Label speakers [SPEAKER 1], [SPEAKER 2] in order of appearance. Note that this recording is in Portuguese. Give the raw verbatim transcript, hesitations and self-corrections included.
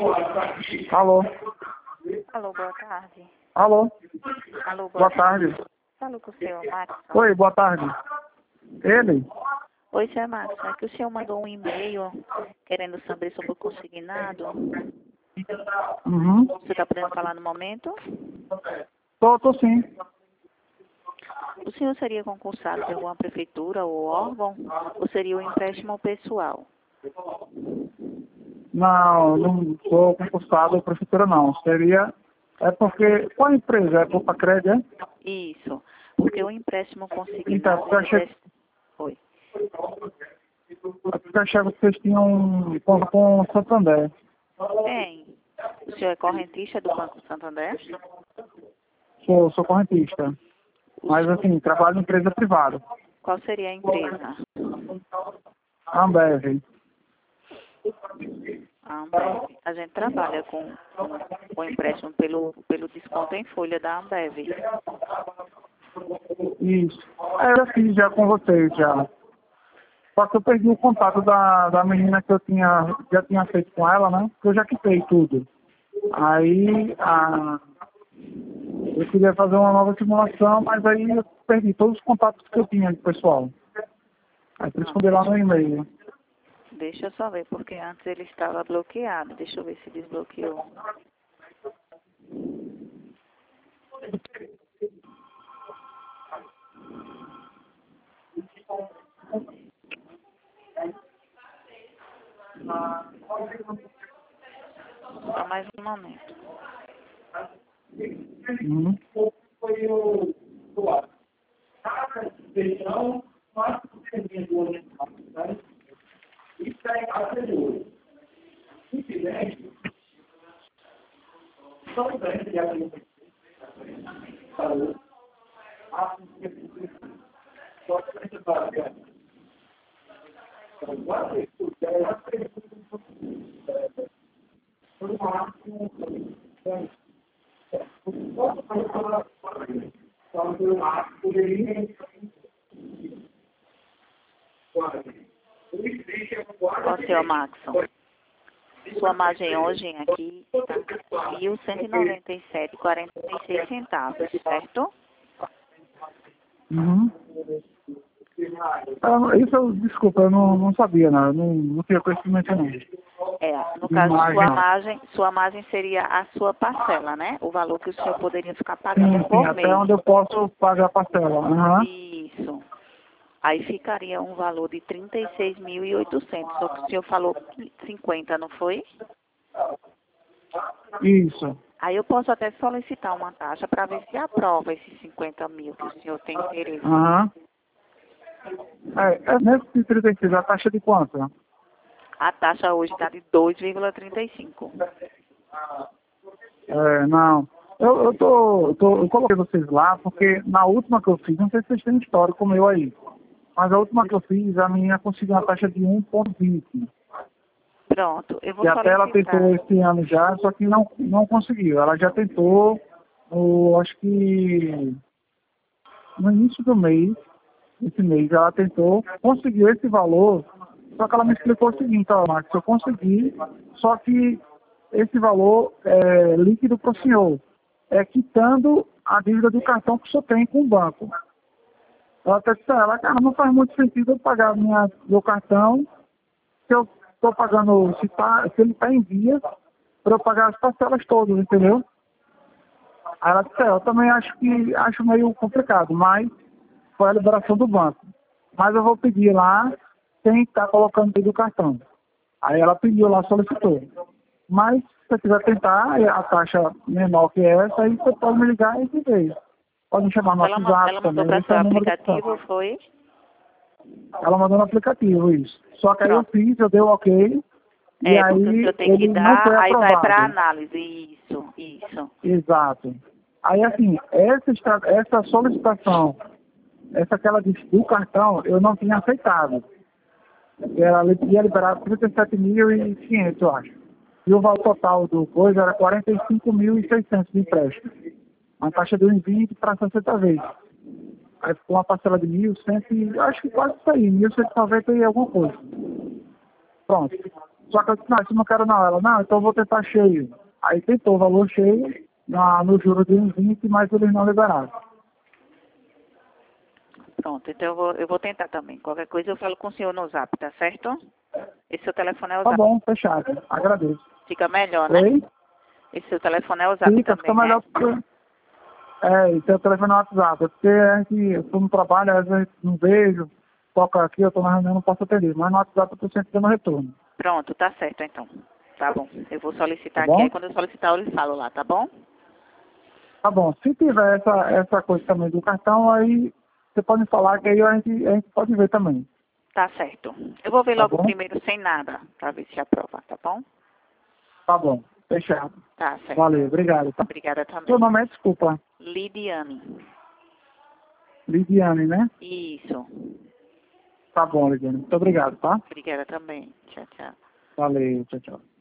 [SPEAKER 1] Alô?
[SPEAKER 2] Alô, boa tarde.
[SPEAKER 1] Alô?
[SPEAKER 2] Alô,
[SPEAKER 1] Boa
[SPEAKER 2] boa tarde.
[SPEAKER 1] tarde.
[SPEAKER 2] Falo com o senhor Max.
[SPEAKER 1] Oi, boa tarde. Ele?
[SPEAKER 2] Oi, senhor Max. É que o senhor mandou um e-mail querendo saber sobre o consignado.
[SPEAKER 1] Uhum.
[SPEAKER 2] Você está podendo falar no momento?
[SPEAKER 1] Tô, tô sim.
[SPEAKER 2] O senhor seria concursado de alguma prefeitura ou órgão? Ou seria um empréstimo pessoal?
[SPEAKER 1] Não, não sou concursado prefeitura não. Seria... É porque... Qual empresa? É Poupa Crédito, é?
[SPEAKER 2] Isso. Porque o empréstimo
[SPEAKER 1] Então,
[SPEAKER 2] consignado...
[SPEAKER 1] porque eu achei,
[SPEAKER 2] ele deve- Oi.
[SPEAKER 1] porque eu achava que vocês tinham com, com o Santander.
[SPEAKER 2] Tem. O senhor é correntista do Banco Santander?
[SPEAKER 1] Sou, sou correntista. Mas assim, trabalho em empresa privada.
[SPEAKER 2] Qual seria a empresa?
[SPEAKER 1] Ambev.
[SPEAKER 2] A Ambev. A gente trabalha com, com, com empréstimo pelo, pelo desconto em folha da Ambev.
[SPEAKER 1] Isso. É, eu já fiz já com vocês já. Só que eu perdi o contato da, da menina que eu tinha, já tinha feito com ela, né? Porque eu já quitei tudo. Aí a, eu queria fazer uma nova simulação, mas aí eu perdi todos os contatos que eu tinha de pessoal. Aí por isso que eu dei lá no e-mail.
[SPEAKER 2] Deixa eu só ver, porque antes ele estava bloqueado. Deixa eu ver se desbloqueou. Só mais um momento.
[SPEAKER 1] Uhum.
[SPEAKER 2] Ó, senhor Maxon. Sua margem hoje aqui está mil cento e noventa e sete vírgula quarenta e seis centavos, certo?
[SPEAKER 1] Uhum. Ah, isso eu, desculpa, eu não, não sabia, não, eu não, não tinha conhecimento não.
[SPEAKER 2] É, no
[SPEAKER 1] De
[SPEAKER 2] caso,
[SPEAKER 1] margem,
[SPEAKER 2] sua
[SPEAKER 1] não.
[SPEAKER 2] margem, sua margem seria a sua parcela, né? O valor que o senhor poderia ficar
[SPEAKER 1] Sim,
[SPEAKER 2] pagando
[SPEAKER 1] sim,
[SPEAKER 2] por
[SPEAKER 1] até
[SPEAKER 2] mês.
[SPEAKER 1] onde eu posso pagar a parcela. Uhum.
[SPEAKER 2] Isso. Aí ficaria um valor de trinta e seis mil e oitocentos. Só que o senhor falou cinquenta, não foi?
[SPEAKER 1] Isso.
[SPEAKER 2] Aí eu posso até solicitar uma taxa para ver se aprova esses cinquenta mil que o senhor tem interesse.
[SPEAKER 1] Aham. É, é nesse trinta e seis, a taxa de quanto?
[SPEAKER 2] A taxa hoje está de dois vírgula trinta e cinco.
[SPEAKER 1] É, não. Eu, eu, tô, eu tô. Eu coloquei vocês lá porque na última que eu fiz, não sei se vocês têm histórico meu aí, mas a última que eu fiz, a menina conseguiu uma taxa de um vírgula vinte.
[SPEAKER 2] Pronto, eu vou
[SPEAKER 1] E até ela
[SPEAKER 2] solicitar.
[SPEAKER 1] tentou esse ano já, só que não, não conseguiu. Ela já tentou, no, acho que no início do mês, esse mês, ela tentou, conseguiu esse valor, só que ela me explicou o seguinte, ó, Marcos, eu consegui, só que esse valor é líquido para o senhor, é quitando a dívida do cartão que o senhor tem com o banco. Ela até disse, ela, cara, não faz muito sentido eu pagar minha, meu cartão, se eu estou pagando, se, tá, se ele está em dia, para eu pagar as parcelas todas, entendeu? Aí ela disse, é, eu também acho que acho meio complicado, mas foi a liberação do banco. Mas eu vou pedir lá quem está colocando tudo o cartão. Aí ela pediu lá, solicitou. Mas se você quiser tentar, a taxa menor que essa, aí você pode me ligar e ver. Pode me chamar no
[SPEAKER 2] Ela, ma-
[SPEAKER 1] WhatsApp
[SPEAKER 2] ela mandou
[SPEAKER 1] também,
[SPEAKER 2] para
[SPEAKER 1] esse é
[SPEAKER 2] seu
[SPEAKER 1] o número do
[SPEAKER 2] aplicativo,
[SPEAKER 1] WhatsApp.
[SPEAKER 2] foi?
[SPEAKER 1] Ela mandou no aplicativo isso. Só que aí eu
[SPEAKER 2] Pronto.
[SPEAKER 1] fiz, eu dei o ok, e
[SPEAKER 2] É, porque o
[SPEAKER 1] aí
[SPEAKER 2] senhor tem que
[SPEAKER 1] ele não
[SPEAKER 2] dar,
[SPEAKER 1] foi
[SPEAKER 2] aí vai para
[SPEAKER 1] aprovado.
[SPEAKER 2] análise. Isso, isso.
[SPEAKER 1] Exato. Aí assim, essa, estra- essa solicitação, essa aquela de- do cartão, eu não tinha aceitado. Ela li- ia liberar trinta e sete mil e quinhentos, eu acho. E o valor total do coisa era quarenta e cinco mil e seiscentos de empréstimo. Uma taxa de um vírgula vinte para sessenta vezes. Aí ficou uma parcela de mil, cento e, acho que quase isso aí, mil cento e noventa e alguma coisa. Pronto. Só que eu disse, não, isso não quero não. Ela, não, então eu vou tentar cheio. Aí tentou o valor cheio, na, no juro de uns vinte, mas eles não liberaram.
[SPEAKER 2] Pronto, então eu vou, eu vou tentar também. Qualquer coisa eu falo com o senhor no zap, tá certo? Esse seu telefone é o
[SPEAKER 1] Tá
[SPEAKER 2] zap.
[SPEAKER 1] bom, fechado. Agradeço.
[SPEAKER 2] Fica melhor, né?
[SPEAKER 1] Oi?
[SPEAKER 2] Esse seu telefone é o zap
[SPEAKER 1] Fica,
[SPEAKER 2] também,
[SPEAKER 1] fica
[SPEAKER 2] né?
[SPEAKER 1] melhor porque... É, e tem o telefone no WhatsApp. É porque a gente, eu tô no trabalho, às vezes não vejo, toca aqui, eu tô na reunião, não posso atender. Mas no WhatsApp eu tô sempre dando retorno.
[SPEAKER 2] Pronto, tá certo então. Tá bom. Eu vou solicitar
[SPEAKER 1] Tá
[SPEAKER 2] aqui,
[SPEAKER 1] bom?
[SPEAKER 2] aí quando eu solicitar eu lhe falo lá, tá bom?
[SPEAKER 1] Tá bom. Se tiver essa, essa coisa também do cartão, aí você pode falar que aí a gente, a gente pode ver também.
[SPEAKER 2] Tá certo. Eu vou ver
[SPEAKER 1] Tá
[SPEAKER 2] logo
[SPEAKER 1] bom?
[SPEAKER 2] primeiro sem nada, pra ver se aprova, tá bom?
[SPEAKER 1] Tá bom. Fechado.
[SPEAKER 2] Tá certo.
[SPEAKER 1] Valeu, obrigado. Tá?
[SPEAKER 2] Obrigada também.
[SPEAKER 1] Seu nome é, desculpa,
[SPEAKER 2] Lidiane.
[SPEAKER 1] Lidiane, né?
[SPEAKER 2] Isso.
[SPEAKER 1] Tá bom, Lidiane. Muito obrigado, tá?
[SPEAKER 2] Obrigada também. Tchau, tchau.
[SPEAKER 1] Valeu, tchau, tchau.